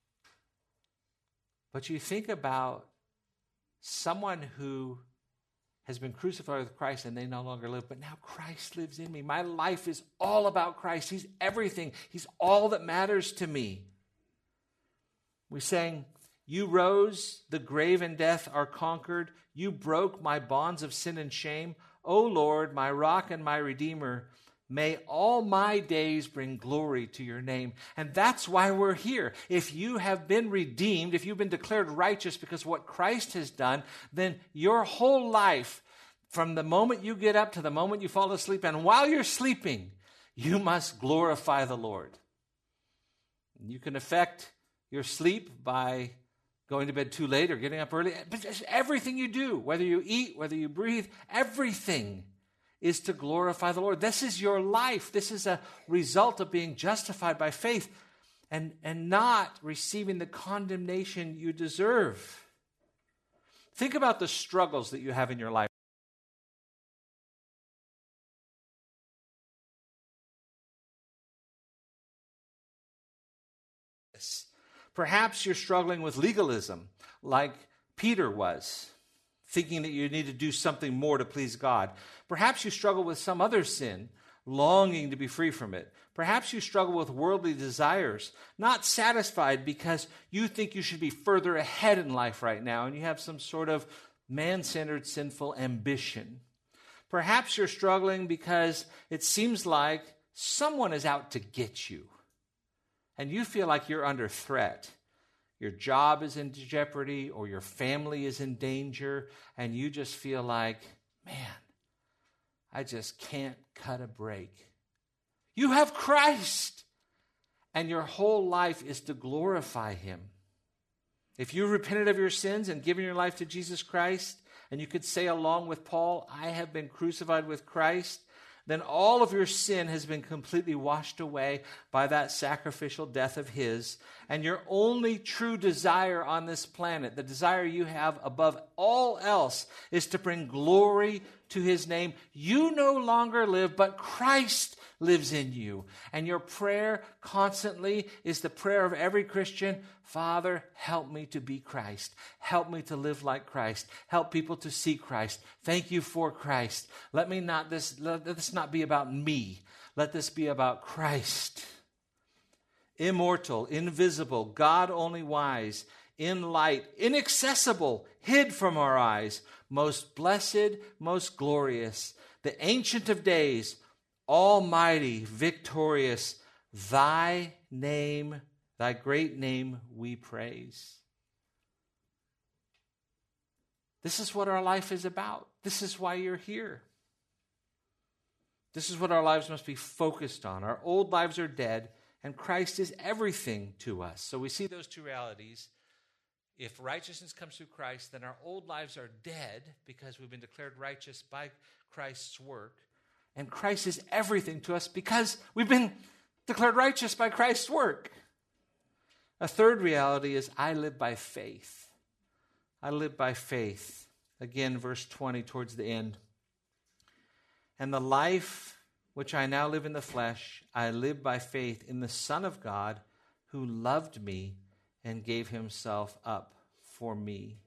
But you think about someone who has been crucified with Christ and they no longer live, but now Christ lives in me. My life is all about Christ. He's everything. He's all that matters to me. We sang, you rose, the grave and death are conquered. You broke my bonds of sin and shame. O Lord, my rock and my Redeemer, may all my days bring glory to your name. And that's why we're here. If you have been redeemed, if you've been declared righteous because of what Christ has done, then your whole life, from the moment you get up to the moment you fall asleep, and while you're sleeping, you must glorify the Lord. You can affect your sleep by going to bed too late or getting up early. But everything you do, whether you eat, whether you breathe, everything is to glorify the Lord. This is your life. This is a result of being justified by faith and not receiving the condemnation you deserve. Think about the struggles that you have in your life. Perhaps you're struggling with legalism, like Peter was, thinking that you need to do something more to please God. Perhaps you struggle with some other sin, longing to be free from it. Perhaps you struggle with worldly desires, not satisfied because you think you should be further ahead in life right now, and you have some sort of man-centered, sinful ambition. Perhaps you're struggling because it seems like someone is out to get you, and you feel like you're under threat. Your job is in jeopardy or your family is in danger, and you just feel like, man, I just can't cut a break. You have Christ, and your whole life is to glorify him. If you repented of your sins and given your life to Jesus Christ, and you could say along with Paul, I have been crucified with Christ, then all of your sin has been completely washed away by that sacrificial death of his. And your only true desire on this planet, the desire you have above all else, is to bring glory to his name. You no longer live, but Christ lives in you. And your prayer constantly is the prayer of every Christian, Father, help me to be Christ. Help me to live like Christ. Help people to see Christ. Thank you for Christ. Let this not be about me. Let this be about Christ. Immortal, invisible, God only wise, in light, inaccessible, hid from our eyes, most blessed, most glorious, the Ancient of Days, almighty, victorious, thy name, thy great name we praise. This is what our life is about. This is why you're here. This is what our lives must be focused on. Our old lives are dead, and Christ is everything to us. So we see those two realities. If righteousness comes through Christ, then our old lives are dead because we've been declared righteous by Christ's work. And Christ is everything to us because we've been declared righteous by Christ's work. A third reality is I live by faith. I live by faith. Again, verse 20 towards the end. And the life which I now live in the flesh, I live by faith in the Son of God who loved me and gave himself up for me.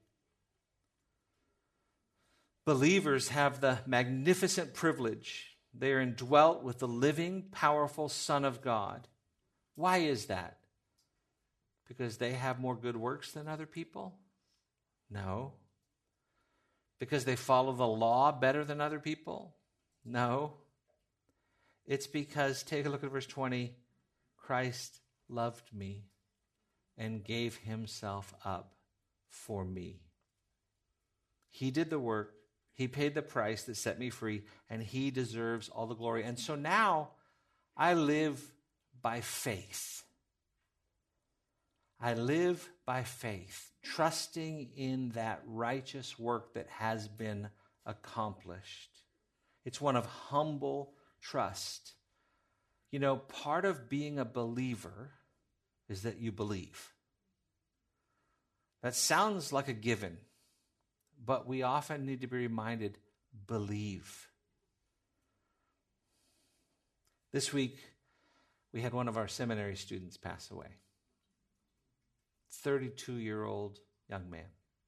Believers have the magnificent privilege. They are indwelt with the living, powerful Son of God. Why is that? Because they have more good works than other people? No. Because they follow the law better than other people? No. It's because, take a look at verse 20, Christ loved me and gave himself up for me. He did the work. He paid the price that set me free, and he deserves all the glory. And so now I live by faith. I live by faith, trusting in that righteous work that has been accomplished. It's one of humble trust. You know, part of being a believer is that you believe. That sounds like a given, but we often need to be reminded, believe. This week, we had one of our seminary students pass away. 32-year-old young man.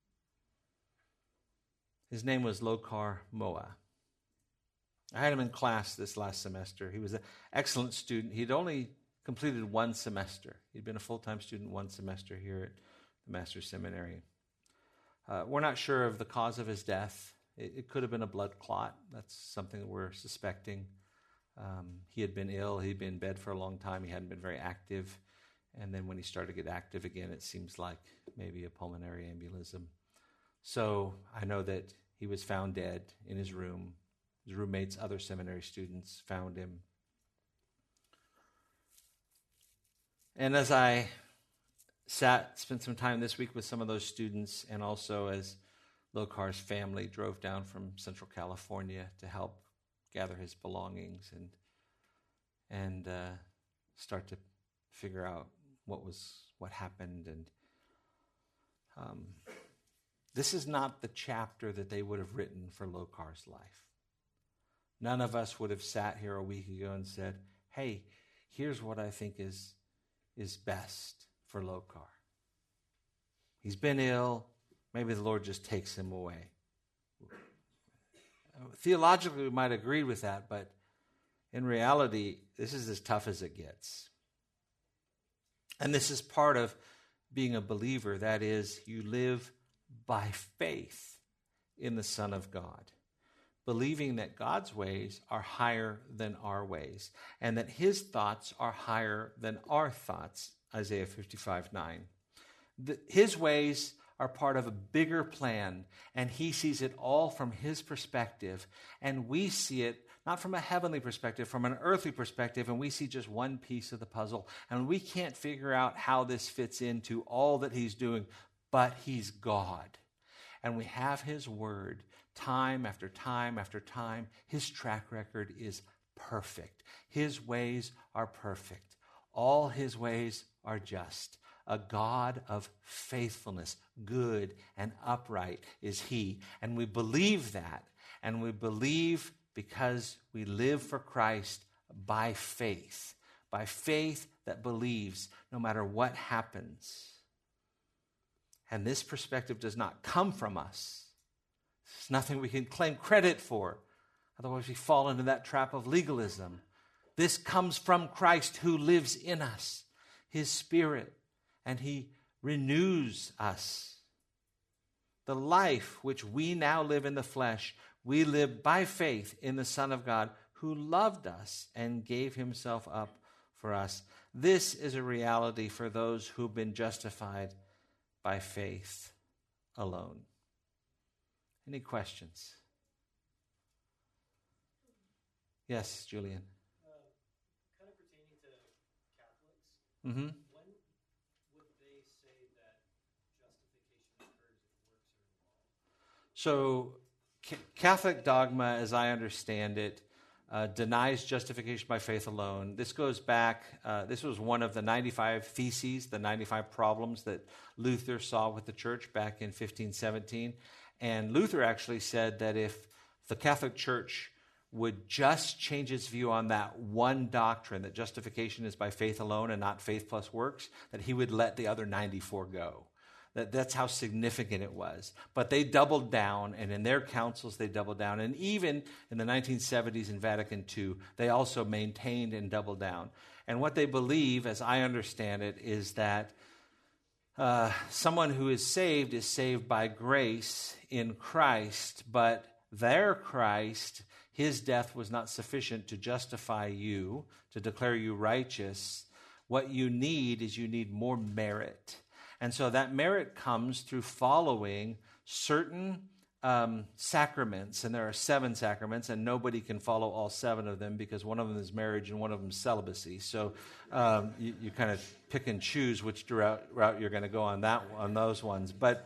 His name was Lokar Moa. I had him in class this last semester. He was an excellent student. He'd only completed one semester. He'd been a full-time student one semester here at the Master's Seminary. We're not sure of the cause of his death. It could have been a blood clot. That's something that we're suspecting. He had been ill. He'd been in bed for a long time. He hadn't been very active. And then when he started to get active again, it seems like maybe a pulmonary embolism. So I know that he was found dead in his room. His roommates, other seminary students, found him. And as I spent some time this week with some of those students, and also as Lokar's family drove down from Central California to help gather his belongings and start to figure out what happened. And this is not the chapter that they would have written for Lokar's life. None of us would have sat here a week ago and said, hey, here's what I think is best for Lokar. He's been ill. Maybe the Lord just takes him away. Theologically, we might agree with that, but in reality, this is as tough as it gets. And this is part of being a believer. That is, you live by faith in the Son of God, believing that God's ways are higher than our ways, and that his thoughts are higher than our thoughts, Isaiah 55:9. His ways are part of a bigger plan, and he sees it all from his perspective, and we see it not from a heavenly perspective, from an earthly perspective, and we see just one piece of the puzzle, and we can't figure out how this fits into all that he's doing, but he's God. And we have his word time after time after time. His track record is perfect. His ways are perfect. All his ways are just. A God of faithfulness, good and upright is he. And we believe that. And we believe because we live for Christ by faith that believes no matter what happens. And this perspective does not come from us. It's nothing we can claim credit for. Otherwise, we fall into that trap of legalism. This comes from Christ who lives in us, his Spirit, and he renews us. The life which we now live in the flesh, we live by faith in the Son of God who loved us and gave himself up for us. This is a reality for those who've been justified by faith alone. Any questions? Yes, Julian. Kind of pertaining to Catholics, Mm-hmm. when would they say that justification occurs if works are involved? So Catholic dogma, as I understand it, denies justification by faith alone. This goes back, this was one of the 95 theses, the 95 problems that Luther saw with the church back in 1517. And Luther actually said that if the Catholic Church would just change its view on that one doctrine, that justification is by faith alone and not faith plus works, that he would let the other 94 go. That's how significant it was. But they doubled down, and in their councils they doubled down. And even in the 1970s in Vatican II, they also maintained and doubled down. And what they believe, as I understand it, is that someone who is saved by grace in Christ, but their Christ, his death was not sufficient to justify you, to declare you righteous. What you need more merit. And so that merit comes through following certain sacraments, and there are 7 sacraments, and nobody can follow all 7 of them because one of them is marriage and one of them is celibacy. So you kind of pick and choose which route you're going to go on those ones. But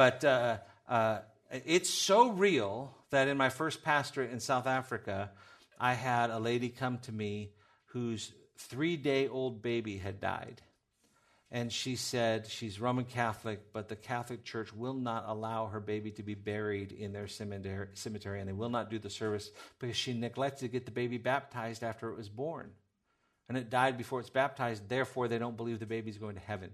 it's so real that in my first pastorate in South Africa, I had a lady come to me whose 3-day-old baby had died. And she said she's Roman Catholic, but the Catholic Church will not allow her baby to be buried in their cemetery, and they will not do the service because she neglected to get the baby baptized after it was born. And it died before it's baptized, therefore they don't believe the baby's going to heaven.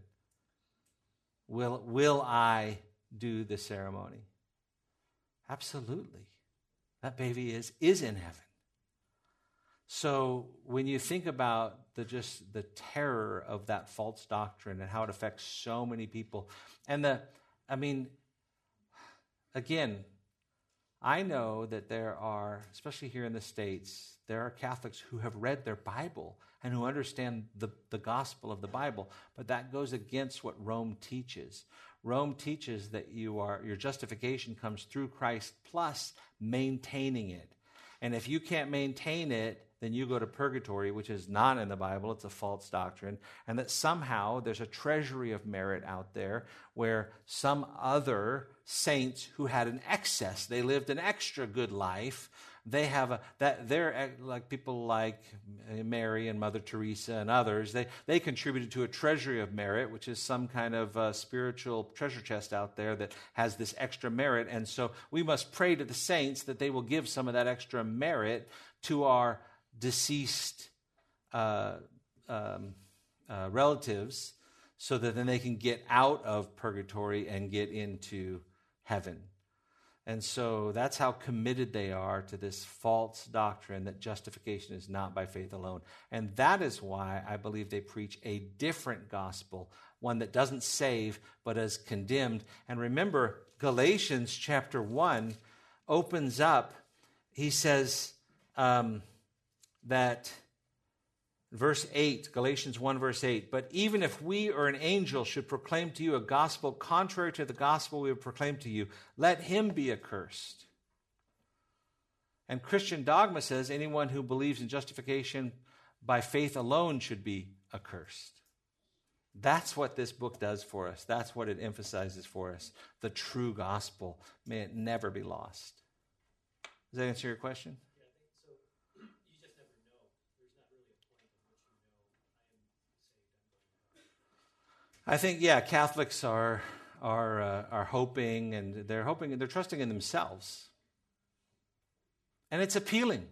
Will I do the ceremony? Absolutely. That baby is in heaven. So when you think about the terror of that false doctrine and how it affects so many people, again, I know that there are, especially here in the States, there are Catholics who have read their Bible and who understand the gospel of the Bible, but that goes against what Rome teaches. Rome teaches that your justification comes through Christ plus maintaining it. And if you can't maintain it, then you go to purgatory, which is not in the Bible. It's a false doctrine. And that somehow there's a treasury of merit out there where some other saints who had an excess, they lived an extra good life, they're like people like Mary and Mother Teresa and others. They contributed to a treasury of merit, which is some kind of spiritual treasure chest out there that has this extra merit. And so we must pray to the saints that they will give some of that extra merit to our deceased relatives, so that then they can get out of purgatory and get into heaven. And so that's how committed they are to this false doctrine that justification is not by faith alone. And that is why I believe they preach a different gospel, one that doesn't save but is condemned. And remember, Galatians chapter 1 opens up, he says that verse 8, Galatians 1 verse 8, but even if we or an angel should proclaim to you a gospel contrary to the gospel we have proclaimed to you, let him be accursed. And Christian dogma says anyone who believes in justification by faith alone should be accursed. That's what this book does for us. That's what it emphasizes for us. The true gospel. May it never be lost. Does that answer your question? I think, Catholics are hoping, and they're trusting in themselves. And it's appealing.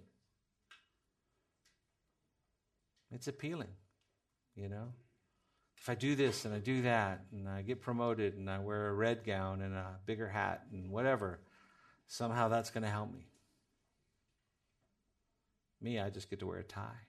It's appealing, If I do this and I do that, and I get promoted, and I wear a red gown and a bigger hat and whatever, somehow that's going to help me. Me, I just get to wear a tie.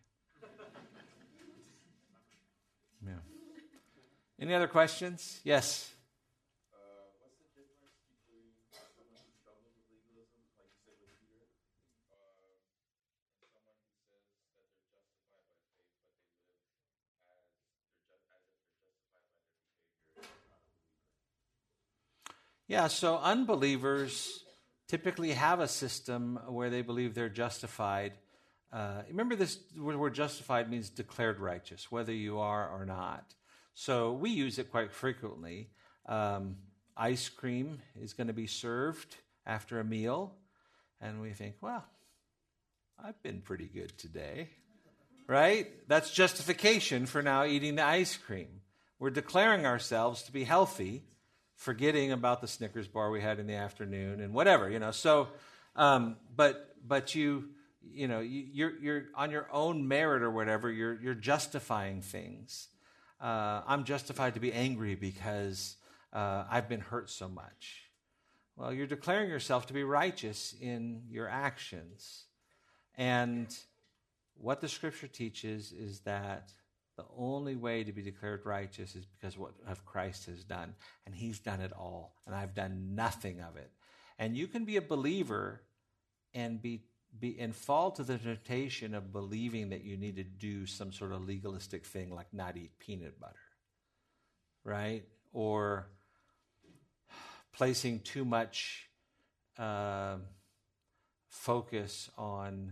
Yeah. Any other questions? Yes. What's the difference between someone who struggles with legalism, like you said with Peter, and someone who says that they're justified by faith, but they live as if they're justified by their behavior, and not a believer? Yeah, so unbelievers typically have a system where they believe they're justified. Remember, this word justified means declared righteous, whether you are or not. So we use it quite frequently. Ice cream is going to be served after a meal, and we think, well, I've been pretty good today, right? That's justification for now eating the ice cream. We're declaring ourselves to be healthy, forgetting about the Snickers bar we had in the afternoon and whatever, So, but you're on your own merit or whatever. You're justifying things. I'm justified to be angry because I've been hurt so much. Well, you're declaring yourself to be righteous in your actions. And what the Scripture teaches is that the only way to be declared righteous is because of what Christ has done. And he's done it all. And I've done nothing of it. And you can be a believer and and fall to the temptation of believing that you need to do some sort of legalistic thing like not eat peanut butter, right? Or placing too much focus on,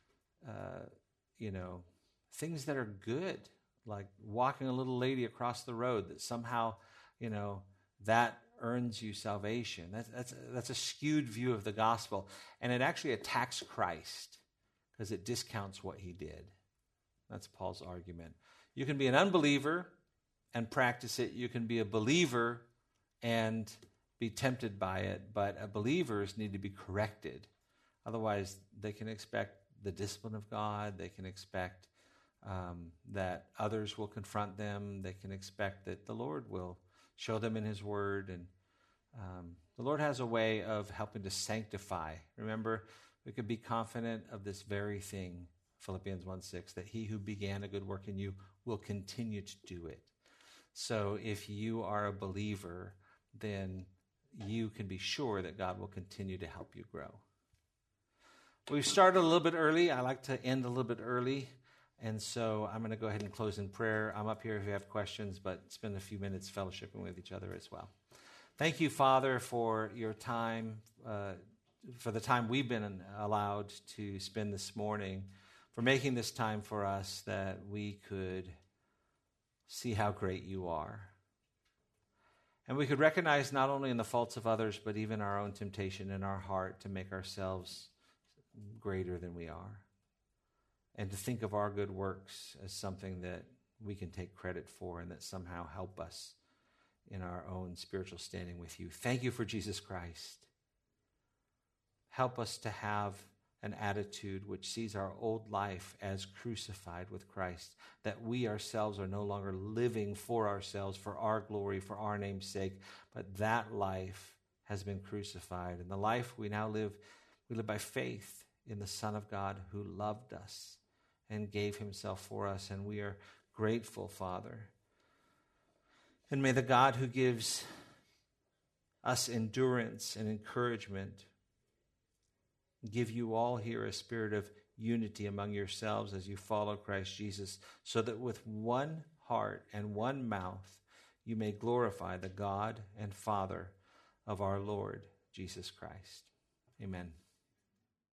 things that are good, like walking a little lady across the road that somehow, that earns you salvation. That's a skewed view of the gospel, and it actually attacks Christ, because it discounts what he did. That's Paul's argument. You can be an unbeliever and practice it. You can be a believer and be tempted by it, but believers need to be corrected. Otherwise, they can expect the discipline of God. They can expect that others will confront them. They can expect that the Lord will show them in his word. And the Lord has a way of helping to sanctify. Remember, we could be confident of this very thing, Philippians 1:6, that he who began a good work in you will continue to do it. So if you are a believer, then you can be sure that God will continue to help you grow. We've started a little bit early. I like to end a little bit early. And so I'm going to go ahead and close in prayer. I'm up here if you have questions, but spend a few minutes fellowshipping with each other as well. Thank you, Father, for your time, for the time we've been allowed to spend this morning, for making this time for us that we could see how great you are. And we could recognize not only in the faults of others, but even our own temptation in our heart to make ourselves greater than we are. And to think of our good works as something that we can take credit for and that somehow help us in our own spiritual standing with you. Thank you for Jesus Christ. Help us to have an attitude which sees our old life as crucified with Christ, that we ourselves are no longer living for ourselves, for our glory, for our name's sake, but that life has been crucified. And the life we now live, we live by faith in the Son of God who loved us and gave himself for us, and we are grateful, Father. And may the God who gives us endurance and encouragement give you all here a spirit of unity among yourselves as you follow Christ Jesus, so that with one heart and one mouth you may glorify the God and Father of our Lord Jesus Christ. Amen.